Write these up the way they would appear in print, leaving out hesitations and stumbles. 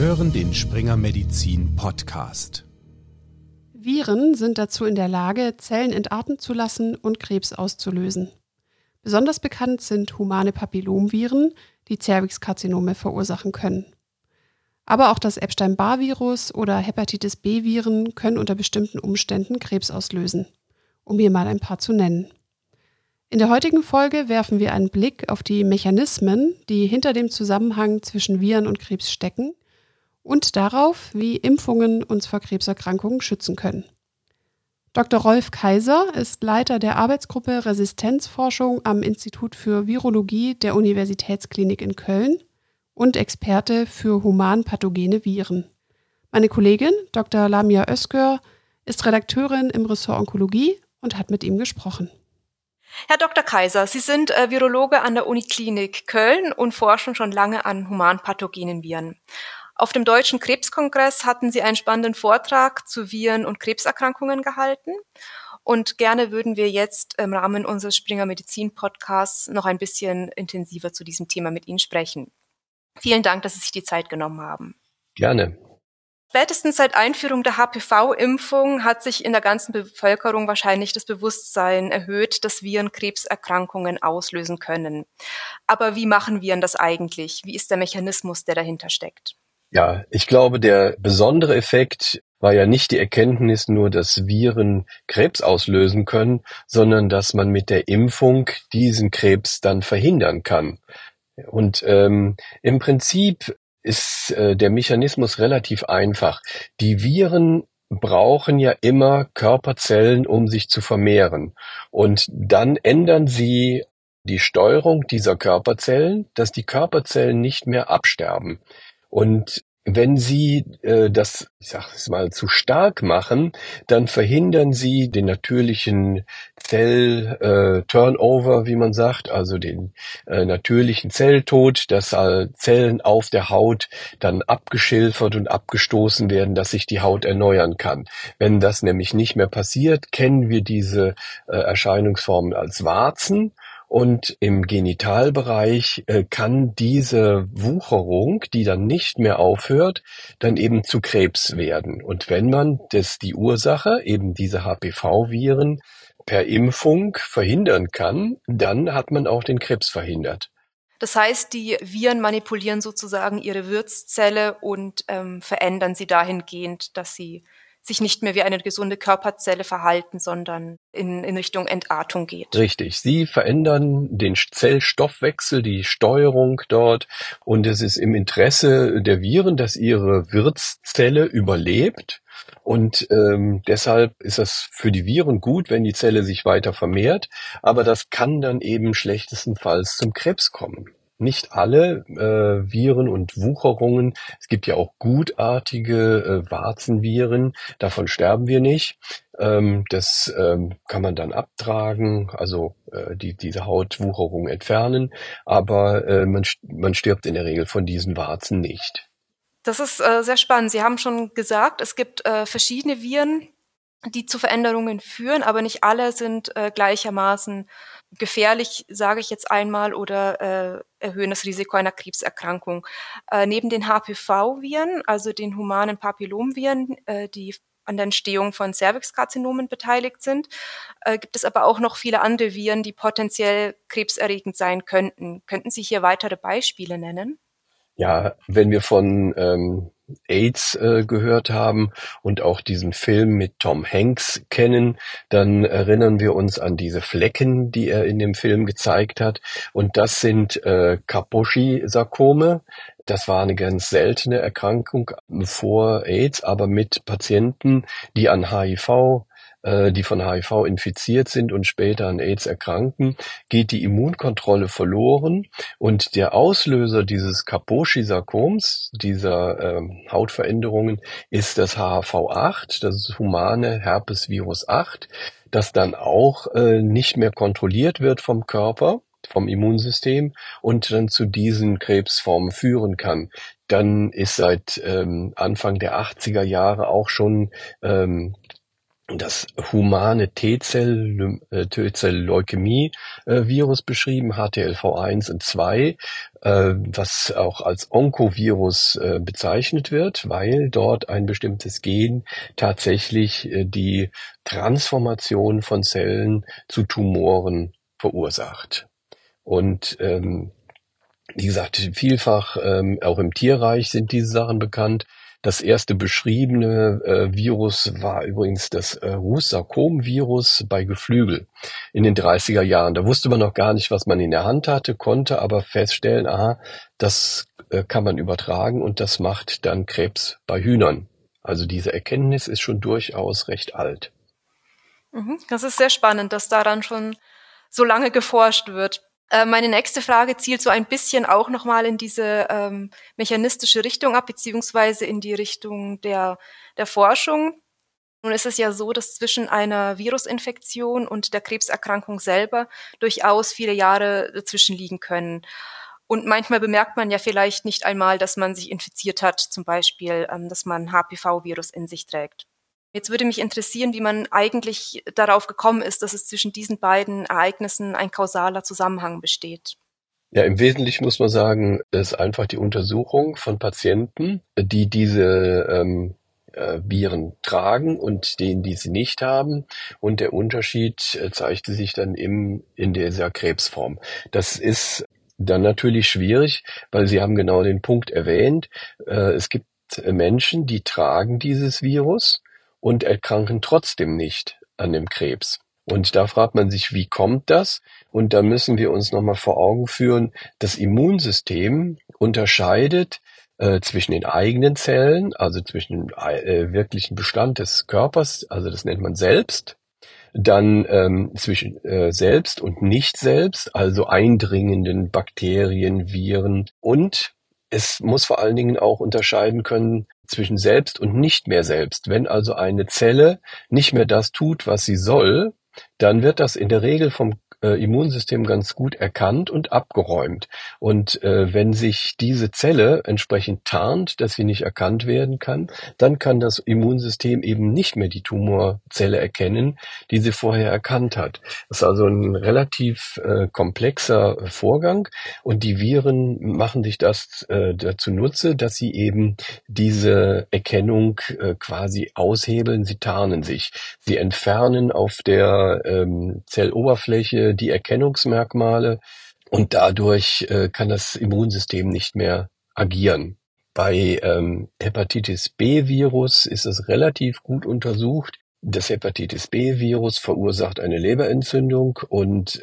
hören den Springer Medizin Podcast. Viren sind dazu in der Lage, Zellen entarten zu lassen und Krebs auszulösen. Besonders bekannt sind humane Papillomviren, die Zervixkarzinome verursachen können. Aber auch das Epstein-Barr-Virus oder Hepatitis-B-Viren können unter bestimmten Umständen Krebs auslösen, um hier mal ein paar zu nennen. In der heutigen Folge werfen wir einen Blick auf die Mechanismen, die hinter dem Zusammenhang zwischen Viren und Krebs stecken und darauf, wie Impfungen uns vor Krebserkrankungen schützen können. Dr. Rolf Kaiser ist Leiter der Arbeitsgruppe Resistenzforschung am Institut für Virologie der Universitätsklinik in Köln und Experte für humanpathogene Viren. Meine Kollegin Dr. Lamia Özgür ist Redakteurin im Ressort Onkologie und hat mit ihm gesprochen. Herr Dr. Kaiser, Sie sind Virologe an der Uniklinik Köln und forschen schon lange an humanpathogenen Viren. Auf dem Deutschen Krebskongress hatten Sie einen spannenden Vortrag zu Viren und Krebserkrankungen gehalten. Und gerne würden wir jetzt im Rahmen unseres Springer Medizin Podcasts noch ein bisschen intensiver zu diesem Thema mit Ihnen sprechen. Vielen Dank, dass Sie sich die Zeit genommen haben. Gerne. Spätestens seit Einführung der HPV-Impfung hat sich in der ganzen Bevölkerung wahrscheinlich das Bewusstsein erhöht, dass Viren Krebserkrankungen auslösen können. Aber wie machen Viren das eigentlich? Wie ist der Mechanismus, der dahinter steckt? Ja, ich glaube, der besondere Effekt war ja nicht die Erkenntnis nur, dass Viren Krebs auslösen können, sondern dass man mit der Impfung diesen Krebs dann verhindern kann. Und im Prinzip ist der Mechanismus relativ einfach. Die Viren brauchen ja immer Körperzellen, um sich zu vermehren. Und dann ändern sie die Steuerung dieser Körperzellen, dass die Körperzellen nicht mehr absterben. Und wenn Sie das, ich sage es mal, zu stark machen, dann verhindern Sie den natürlichen Zell-Turnover, wie man sagt, also den natürlichen Zelltod, dass Zellen auf der Haut dann abgeschilfert und abgestoßen werden, dass sich die Haut erneuern kann. Wenn das nämlich nicht mehr passiert, kennen wir diese Erscheinungsformen als Warzen. Und im Genitalbereich kann diese Wucherung, die dann nicht mehr aufhört, dann eben zu Krebs werden. Und wenn man die Ursache, eben diese HPV-Viren, per Impfung verhindern kann, dann hat man auch den Krebs verhindert. Das heißt, die Viren manipulieren sozusagen ihre Wirtszelle und verändern sie dahingehend, dass sie sich nicht mehr wie eine gesunde Körperzelle verhalten, sondern in Richtung Entartung geht. Richtig. Sie verändern den Zellstoffwechsel, die Steuerung dort. Und es ist im Interesse der Viren, dass ihre Wirtszelle überlebt. Und deshalb ist das für die Viren gut, wenn die Zelle sich weiter vermehrt. Aber das kann dann eben schlechtestenfalls zum Krebs kommen. Nicht alle Viren und Wucherungen, es gibt ja auch gutartige Warzenviren, davon sterben wir nicht. Das kann man dann abtragen, also diese Hautwucherung entfernen, aber man stirbt in der Regel von diesen Warzen nicht. Das ist sehr spannend. Sie haben schon gesagt, es gibt verschiedene Viren, die zu Veränderungen führen, aber nicht alle sind gleichermaßen gefährlich, sage ich jetzt einmal, oder erhöhen das Risiko einer Krebserkrankung. Neben den HPV-Viren, also den humanen Papillomviren, die an der Entstehung von Zervixkarzinomen beteiligt sind, gibt es aber auch noch viele andere Viren, die potenziell krebserregend sein könnten. Könnten Sie hier weitere Beispiele nennen? Ja, wenn wir von AIDS gehört haben und auch diesen Film mit Tom Hanks kennen, dann erinnern wir uns an diese Flecken, die er in dem Film gezeigt hat. Und das sind Kaposi-Sarkome. Das war eine ganz seltene Erkrankung vor AIDS, aber mit Patienten, die an HIV die von HIV infiziert sind und später an AIDS erkranken, geht die Immunkontrolle verloren und der Auslöser dieses Kaposi-Sarkoms, dieser Hautveränderungen, ist das HHV8, das humane Herpesvirus 8, das dann auch nicht mehr kontrolliert wird vom Körper, vom Immunsystem und dann zu diesen Krebsformen führen kann. Dann ist seit Anfang der 80er Jahre auch schon das humane T-Zell-Leukämie-Virus beschrieben, HTLV1 und 2, was auch als Oncovirus bezeichnet wird, weil dort ein bestimmtes Gen tatsächlich die Transformation von Zellen zu Tumoren verursacht. Und wie gesagt, vielfach auch im Tierreich sind diese Sachen bekannt. Das erste beschriebene Virus war übrigens das Rus-Sarkom-Virus bei Geflügel in den 30er Jahren. Da wusste man noch gar nicht, was man in der Hand hatte, konnte aber feststellen, das kann man übertragen und das macht dann Krebs bei Hühnern. Also diese Erkenntnis ist schon durchaus recht alt. Das ist sehr spannend, dass daran schon so lange geforscht wird. Meine nächste Frage zielt so ein bisschen auch nochmal in diese mechanistische Richtung ab, beziehungsweise in die Richtung der Forschung. Nun ist es ja so, dass zwischen einer Virusinfektion und der Krebserkrankung selber durchaus viele Jahre dazwischen liegen können. Und manchmal bemerkt man ja vielleicht nicht einmal, dass man sich infiziert hat, zum Beispiel, dass man HPV-Virus in sich trägt. Jetzt würde mich interessieren, wie man eigentlich darauf gekommen ist, dass es zwischen diesen beiden Ereignissen ein kausaler Zusammenhang besteht. Ja, im Wesentlichen muss man sagen, es ist einfach die Untersuchung von Patienten, die diese Viren tragen und denen, die sie nicht haben. Und der Unterschied zeigte sich dann in dieser Krebsform. Das ist dann natürlich schwierig, weil Sie haben genau den Punkt erwähnt. Es gibt Menschen, die tragen dieses Virus und erkranken trotzdem nicht an dem Krebs. Und da fragt man sich, wie kommt das? Und da müssen wir uns nochmal vor Augen führen, das Immunsystem unterscheidet zwischen den eigenen Zellen, also zwischen dem wirklichen Bestand des Körpers, also das nennt man selbst, dann zwischen selbst und nicht selbst, also eindringenden Bakterien, Viren, und es muss vor allen Dingen auch unterscheiden können zwischen selbst und nicht mehr selbst. Wenn also eine Zelle nicht mehr das tut, was sie soll, dann wird das in der Regel vom Immunsystem ganz gut erkannt und abgeräumt. Und wenn sich diese Zelle entsprechend tarnt, dass sie nicht erkannt werden kann, dann kann das Immunsystem eben nicht mehr die Tumorzelle erkennen, die sie vorher erkannt hat. Das ist also ein relativ komplexer Vorgang und die Viren machen sich das dazu nutze, dass sie eben diese Erkennung quasi aushebeln, sie tarnen sich. Sie entfernen auf der Zelloberfläche die Erkennungsmerkmale und dadurch kann das Immunsystem nicht mehr agieren. Bei Hepatitis B-Virus ist es relativ gut untersucht. Das Hepatitis B-Virus verursacht eine Leberentzündung und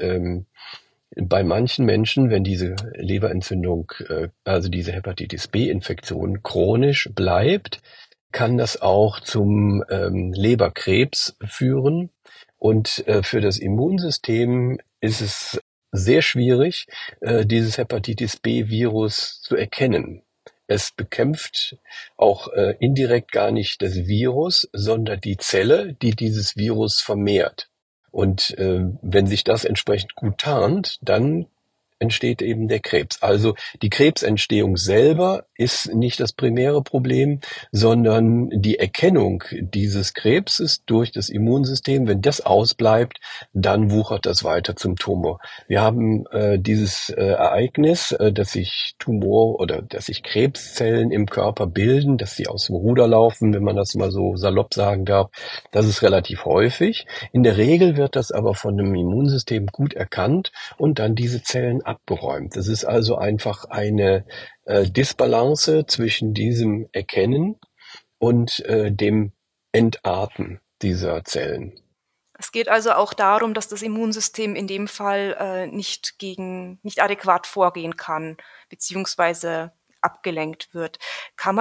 bei manchen Menschen, wenn diese Leberentzündung, also diese Hepatitis B-Infektion chronisch bleibt, kann das auch zum Leberkrebs führen. Und für das Immunsystem ist es sehr schwierig, dieses Hepatitis B-Virus zu erkennen. Es bekämpft auch indirekt gar nicht das Virus, sondern die Zelle, die dieses Virus vermehrt. Und wenn sich das entsprechend gut tarnt, dann entsteht eben der Krebs. Also die Krebsentstehung selber ist nicht das primäre Problem, sondern die Erkennung dieses Krebses durch das Immunsystem. Wenn das ausbleibt, dann wuchert das weiter zum Tumor. Wir haben dieses Ereignis, dass sich dass sich Krebszellen im Körper bilden, dass sie aus dem Ruder laufen, wenn man das mal so salopp sagen darf. Das ist relativ häufig. In der Regel wird das aber von dem Immunsystem gut erkannt und dann diese Zellen abgeräumt. Das ist also einfach eine Disbalance zwischen diesem Erkennen und dem Entarten dieser Zellen. Es geht also auch darum, dass das Immunsystem in dem Fall nicht adäquat vorgehen kann, beziehungsweise abgelenkt wird. Kann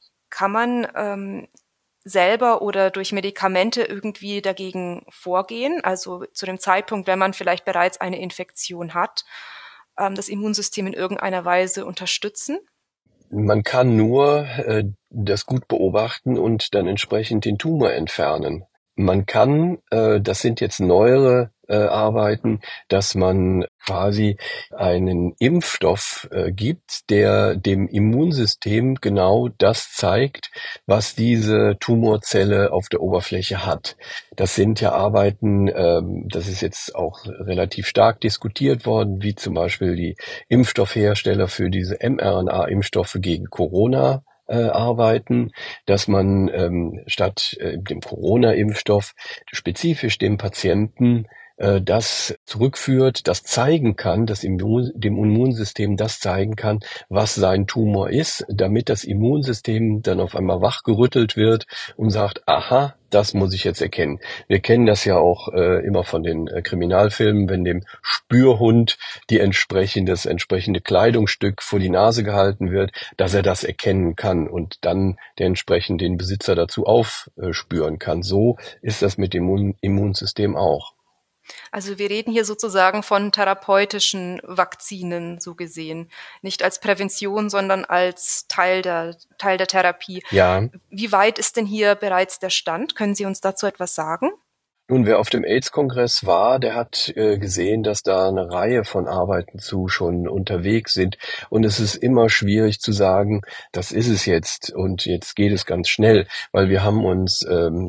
man selber oder durch Medikamente irgendwie dagegen vorgehen? Also zu dem Zeitpunkt, wenn man vielleicht bereits eine Infektion hat, das Immunsystem in irgendeiner Weise unterstützen? Man kann nur das gut beobachten und dann entsprechend den Tumor entfernen. Man kann, das sind jetzt neuere Arbeiten, dass man quasi einen Impfstoff gibt, der dem Immunsystem genau das zeigt, was diese Tumorzelle auf der Oberfläche hat. Das sind ja Arbeiten, das ist jetzt auch relativ stark diskutiert worden, wie zum Beispiel die Impfstoffhersteller für diese mRNA-Impfstoffe gegen Corona arbeiten, dass man statt dem Corona-Impfstoff spezifisch dem Patienten das zurückführt, das zeigen kann, dem Immunsystem das zeigen kann, was sein Tumor ist, damit das Immunsystem dann auf einmal wachgerüttelt wird und sagt, aha, das muss ich jetzt erkennen. Wir kennen das ja auch immer von den Kriminalfilmen, wenn dem Spürhund das entsprechende Kleidungsstück vor die Nase gehalten wird, dass er das erkennen kann und dann entsprechend den Besitzer dazu aufspüren kann. So ist das mit dem Immunsystem auch. Also wir reden hier sozusagen von therapeutischen Vakzinen, so gesehen. Nicht als Prävention, sondern als Teil der Therapie. Ja. Wie weit ist denn hier bereits der Stand? Können Sie uns dazu etwas sagen? Nun, wer auf dem AIDS-Kongress war, der hat gesehen, dass da eine Reihe von Arbeiten zu schon unterwegs sind. Und es ist immer schwierig zu sagen, das ist es jetzt und jetzt geht es ganz schnell, weil wir haben uns,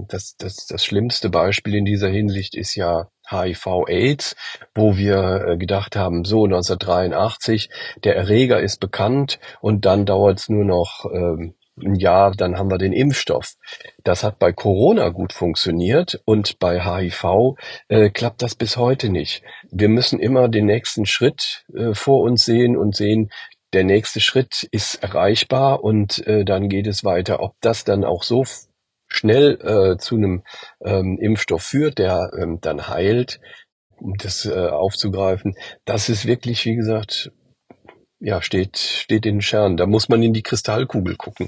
das schlimmste Beispiel in dieser Hinsicht ist ja HIV-AIDS, wo wir gedacht haben, so 1983, der Erreger ist bekannt und dann dauert es nur noch ein Jahr, dann haben wir den Impfstoff. Das hat bei Corona gut funktioniert und bei HIV klappt das bis heute nicht. Wir müssen immer den nächsten Schritt vor uns sehen und sehen, der nächste Schritt ist erreichbar und dann geht es weiter. Ob das dann auch so schnell zu einem Impfstoff führt, der dann heilt, um das aufzugreifen, das ist wirklich, wie gesagt, ja, steht in den Sternen. Da muss man in die Kristallkugel gucken.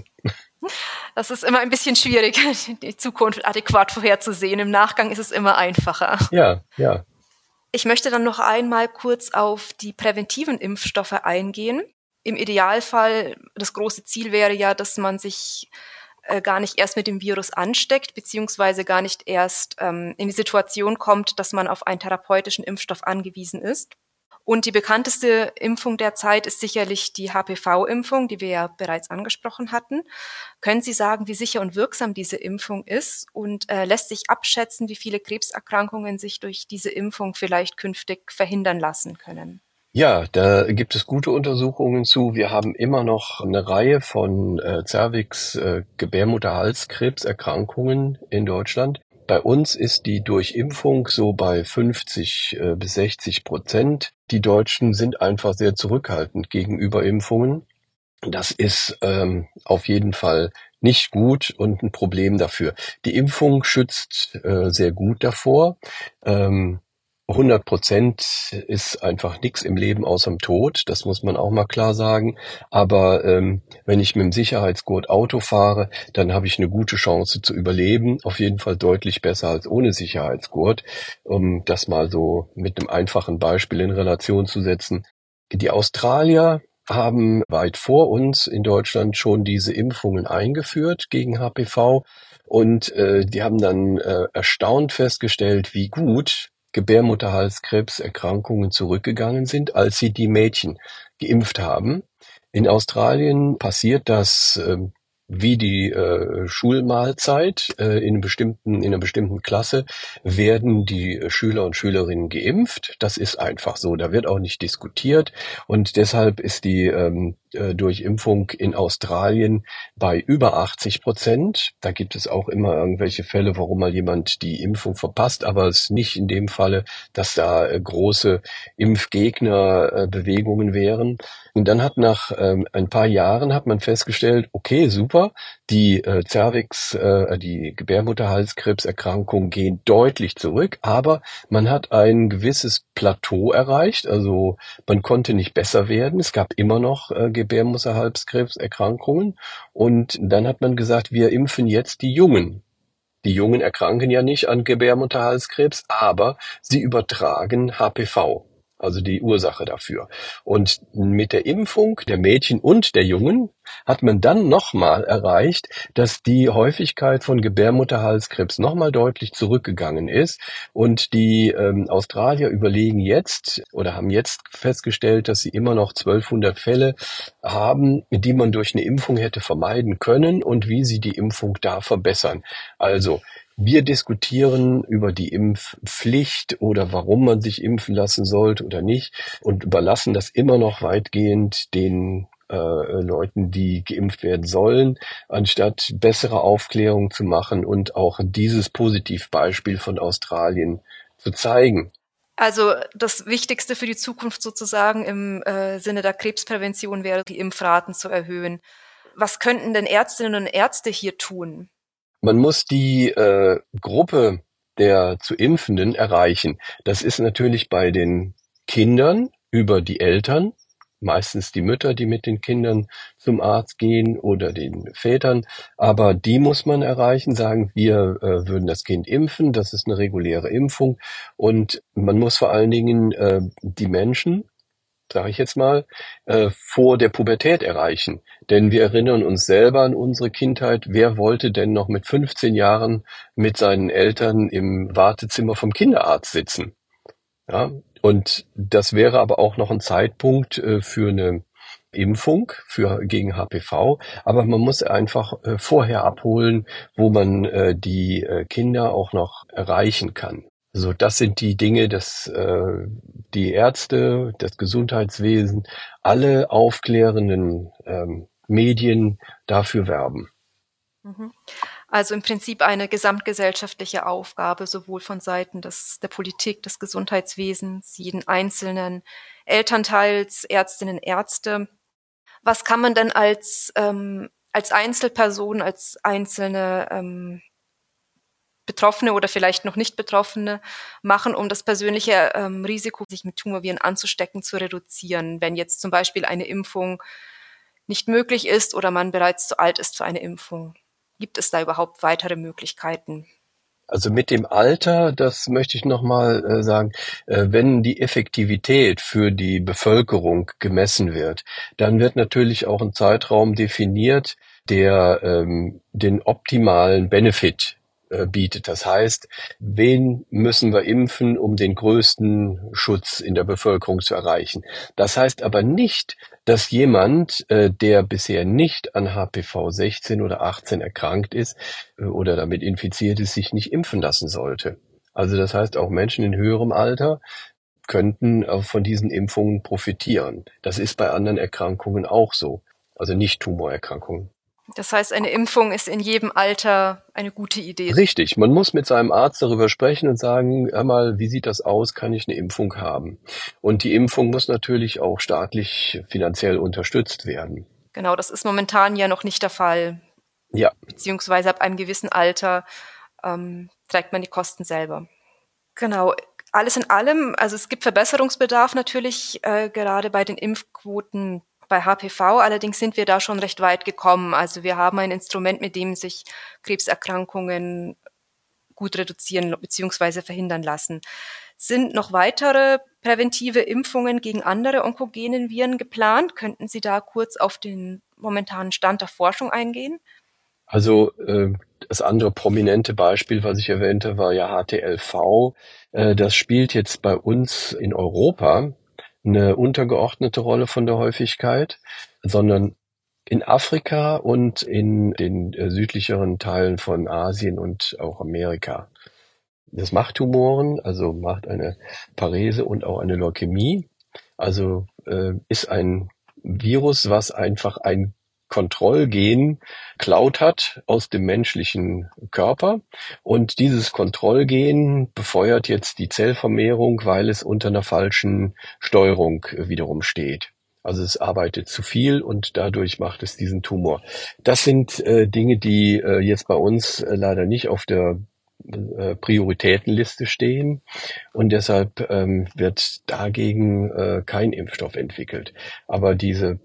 Das ist immer ein bisschen schwierig, die Zukunft adäquat vorherzusehen. Im Nachgang ist es immer einfacher. Ja, ja. Ich möchte dann noch einmal kurz auf die präventiven Impfstoffe eingehen. Im Idealfall, das große Ziel wäre ja, dass man sich gar nicht erst mit dem Virus ansteckt, beziehungsweise gar nicht erst in die Situation kommt, dass man auf einen therapeutischen Impfstoff angewiesen ist. Und die bekannteste Impfung derzeit ist sicherlich die HPV-Impfung, die wir ja bereits angesprochen hatten. Können Sie sagen, wie sicher und wirksam diese Impfung ist? Und lässt sich abschätzen, wie viele Krebserkrankungen sich durch diese Impfung vielleicht künftig verhindern lassen können? Ja, da gibt es gute Untersuchungen zu. Wir haben immer noch eine Reihe von Gebärmutterhalskrebserkrankungen in Deutschland. Bei uns ist die Durchimpfung so bei 50-60%. Die Deutschen sind einfach sehr zurückhaltend gegenüber Impfungen. Das ist auf jeden Fall nicht gut und ein Problem dafür. Die Impfung schützt sehr gut davor. 100% ist einfach nichts im Leben außer dem Tod, das muss man auch mal klar sagen. Aber wenn ich mit dem Sicherheitsgurt Auto fahre, dann habe ich eine gute Chance zu überleben. Auf jeden Fall deutlich besser als ohne Sicherheitsgurt, um das mal so mit einem einfachen Beispiel in Relation zu setzen. Die Australier haben weit vor uns in Deutschland schon diese Impfungen eingeführt gegen HPV und die haben dann erstaunt festgestellt, wie gut Gebärmutterhalskrebserkrankungen zurückgegangen sind, als sie die Mädchen geimpft haben. In Australien passiert das wie die Schulmahlzeit. In einer bestimmten Klasse werden die Schüler und Schülerinnen geimpft. Das ist einfach so. Da wird auch nicht diskutiert. Und deshalb ist die Durchimpfung in Australien bei über 80%. Da gibt es auch immer irgendwelche Fälle, warum mal jemand die Impfung verpasst, aber es ist nicht in dem Falle, dass da große Impfgegnerbewegungen wären. Und dann hat nach ein paar Jahren hat man festgestellt, okay, super, die die Gebärmutterhalskrebserkrankungen gehen deutlich zurück, aber man hat ein gewisses Plateau erreicht, also man konnte nicht besser werden. Es gab immer noch Gebärmutterhalskrebserkrankungen und dann hat man gesagt, wir impfen jetzt die Jungen. Die Jungen erkranken ja nicht an Gebärmutterhalskrebs, aber sie übertragen HPV. also die Ursache dafür. Und mit der Impfung der Mädchen und der Jungen hat man dann nochmal erreicht, dass die Häufigkeit von Gebärmutterhalskrebs nochmal deutlich zurückgegangen ist. Und die Australier überlegen jetzt oder haben jetzt festgestellt, dass sie immer noch 1200 Fälle haben, die man durch eine Impfung hätte vermeiden können und wie sie die Impfung da verbessern. Also wir diskutieren über die Impfpflicht oder warum man sich impfen lassen sollte oder nicht und überlassen das immer noch weitgehend den Leuten, die geimpft werden sollen, anstatt bessere Aufklärung zu machen und auch dieses Positivbeispiel von Australien zu zeigen. Also das Wichtigste für die Zukunft sozusagen im Sinne der Krebsprävention wäre, die Impfraten zu erhöhen. Was könnten denn Ärztinnen und Ärzte hier tun? Man muss die Gruppe der zu Impfenden erreichen. Das ist natürlich bei den Kindern über die Eltern, meistens die Mütter, die mit den Kindern zum Arzt gehen oder den Vätern. Aber die muss man erreichen, sagen, wir würden das Kind impfen, das ist eine reguläre Impfung. Und man muss vor allen Dingen die Menschen, sage ich jetzt mal, vor der Pubertät erreichen. Denn wir erinnern uns selber an unsere Kindheit. Wer wollte denn noch mit 15 Jahren mit seinen Eltern im Wartezimmer vom Kinderarzt sitzen? Ja, und das wäre aber auch noch ein Zeitpunkt für eine Impfung gegen HPV. Aber man muss einfach vorher abholen, wo man die Kinder auch noch erreichen kann. So, das sind die Dinge, dass die Ärzte, das Gesundheitswesen, alle aufklärenden Medien dafür werben. Also im Prinzip eine gesamtgesellschaftliche Aufgabe, sowohl von Seiten der Politik, des Gesundheitswesens, jeden einzelnen Elternteils, Ärztinnen, Ärzte. Was kann man denn als Einzelperson, als einzelne Betroffene oder vielleicht noch nicht Betroffene machen, um das persönliche Risiko, sich mit Tumorviren anzustecken, zu reduzieren, wenn jetzt zum Beispiel eine Impfung nicht möglich ist oder man bereits zu alt ist für eine Impfung? Gibt es da überhaupt weitere Möglichkeiten? Also mit dem Alter, das möchte ich nochmal sagen, wenn die Effektivität für die Bevölkerung gemessen wird, dann wird natürlich auch ein Zeitraum definiert, der den optimalen Benefit bietet. Das heißt, wen müssen wir impfen, um den größten Schutz in der Bevölkerung zu erreichen? Das heißt aber nicht, dass jemand, der bisher nicht an HPV 16 oder 18 erkrankt ist oder damit infiziert ist, sich nicht impfen lassen sollte. Also das heißt, auch Menschen in höherem Alter könnten von diesen Impfungen profitieren. Das ist bei anderen Erkrankungen auch so, also nicht Tumorerkrankungen. Das heißt, eine Impfung ist in jedem Alter eine gute Idee. Richtig, man muss mit seinem Arzt darüber sprechen und sagen, hör mal, wie sieht das aus, kann ich eine Impfung haben? Und die Impfung muss natürlich auch staatlich finanziell unterstützt werden. Genau, das ist momentan ja noch nicht der Fall. Ja. Beziehungsweise ab einem gewissen Alter trägt man die Kosten selber. Genau, alles in allem, also es gibt Verbesserungsbedarf natürlich, gerade bei den Impfquoten bei HPV, allerdings sind wir da schon recht weit gekommen. Also wir haben ein Instrument, mit dem sich Krebserkrankungen gut reduzieren bzw. verhindern lassen. Sind noch weitere präventive Impfungen gegen andere onkogenen Viren geplant? Könnten Sie da kurz auf den momentanen Stand der Forschung eingehen? Also das andere prominente Beispiel, was ich erwähnte, war ja HTLV. Das spielt jetzt bei uns in Europa eine untergeordnete Rolle von der Häufigkeit, sondern in Afrika und in den südlicheren Teilen von Asien und auch Amerika. Das macht Tumoren, also macht eine Parese und auch eine Leukämie. Also ist ein Virus, was einfach ein Kontrollgen klaut hat aus dem menschlichen Körper. Und dieses Kontrollgen befeuert jetzt die Zellvermehrung, weil es unter einer falschen Steuerung wiederum steht. Also es arbeitet zu viel und dadurch macht es diesen Tumor. Das sind Dinge, die jetzt bei uns leider nicht auf der Prioritätenliste stehen und deshalb wird dagegen kein Impfstoff entwickelt. Aber dieses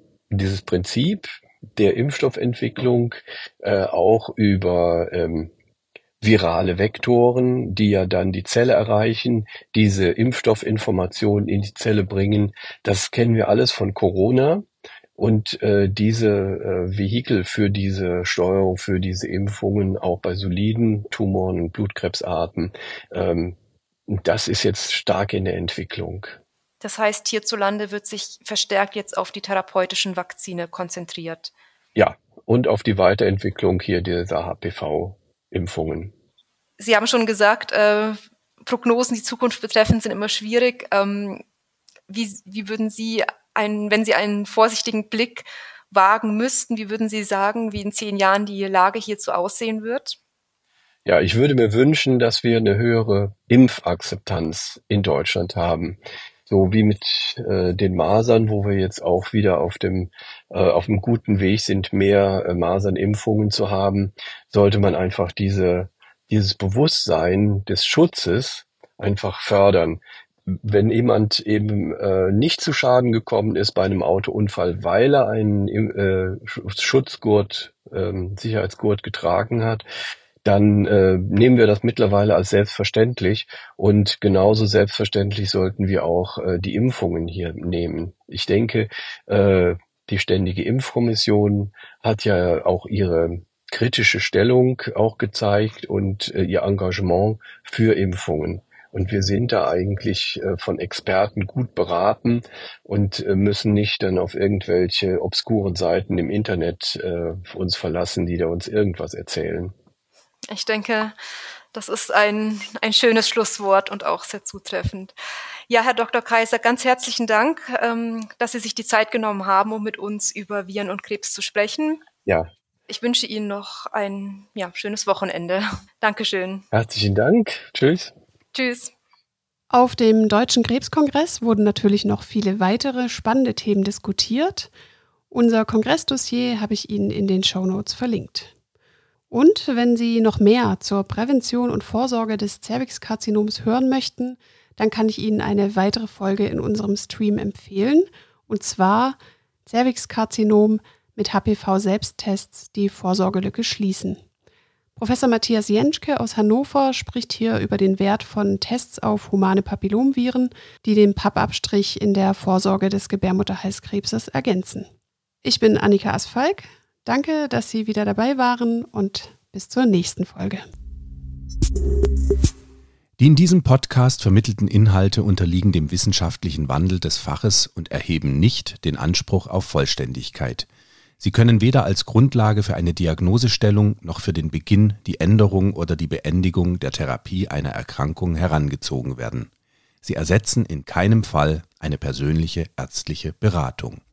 Prinzip der Impfstoffentwicklung auch über virale Vektoren, die ja dann die Zelle erreichen, diese Impfstoffinformationen in die Zelle bringen. Das kennen wir alles von Corona. Und diese Vehikel für diese Steuerung, für diese Impfungen auch bei soliden Tumoren und Blutkrebsarten, das ist jetzt stark in der Entwicklung. Das heißt, hierzulande wird sich verstärkt jetzt auf die therapeutischen Vakzine konzentriert. Ja, und auf die Weiterentwicklung hier dieser HPV-Impfungen. Sie haben schon gesagt, Prognosen, die Zukunft betreffend, sind immer schwierig. Wie würden Sie, wenn Sie einen vorsichtigen Blick wagen müssten, wie würden Sie sagen, wie in 10 Jahren die Lage hierzu aussehen wird? Ja, ich würde mir wünschen, dass wir eine höhere Impfakzeptanz in Deutschland haben. So wie mit den Masern, wo wir jetzt auch wieder auf einem guten Weg sind, mehr Masernimpfungen zu haben, sollte man einfach dieses Bewusstsein des Schutzes einfach fördern. Wenn jemand eben nicht zu Schaden gekommen ist bei einem Autounfall, weil er einen Schutzgurt, Sicherheitsgurt getragen hat, dann nehmen wir das mittlerweile als selbstverständlich, und genauso selbstverständlich sollten wir auch die Impfungen hier nehmen. Ich denke, die Ständige Impfkommission hat ja auch ihre kritische Stellung auch gezeigt und ihr Engagement für Impfungen. Und wir sind da eigentlich von Experten gut beraten und müssen nicht dann auf irgendwelche obskuren Seiten im Internet uns verlassen, die da uns irgendwas erzählen. Ich denke, das ist ein schönes Schlusswort und auch sehr zutreffend. Ja, Herr Dr. Kaiser, ganz herzlichen Dank, dass Sie sich die Zeit genommen haben, um mit uns über Viren und Krebs zu sprechen. Ja. Ich wünsche Ihnen noch ein schönes Wochenende. Dankeschön. Herzlichen Dank. Tschüss. Tschüss. Auf dem Deutschen Krebskongress wurden natürlich noch viele weitere spannende Themen diskutiert. Unser Kongressdossier habe ich Ihnen in den Shownotes verlinkt. Und wenn Sie noch mehr zur Prävention und Vorsorge des Zervixkarzinoms hören möchten, dann kann ich Ihnen eine weitere Folge in unserem Stream empfehlen. Und zwar Zervixkarzinom mit HPV-Selbsttests, die Vorsorgelücke schließen. Professor Matthias Jentschke aus Hannover spricht hier über den Wert von Tests auf humane Papillomviren, die den Pappabstrich in der Vorsorge des Gebärmutterhalskrebses ergänzen. Ich bin Annika Asfalk. Danke, dass Sie wieder dabei waren, und bis zur nächsten Folge. Die in diesem Podcast vermittelten Inhalte unterliegen dem wissenschaftlichen Wandel des Faches und erheben nicht den Anspruch auf Vollständigkeit. Sie können weder als Grundlage für eine Diagnosestellung noch für den Beginn, die Änderung oder die Beendigung der Therapie einer Erkrankung herangezogen werden. Sie ersetzen in keinem Fall eine persönliche ärztliche Beratung.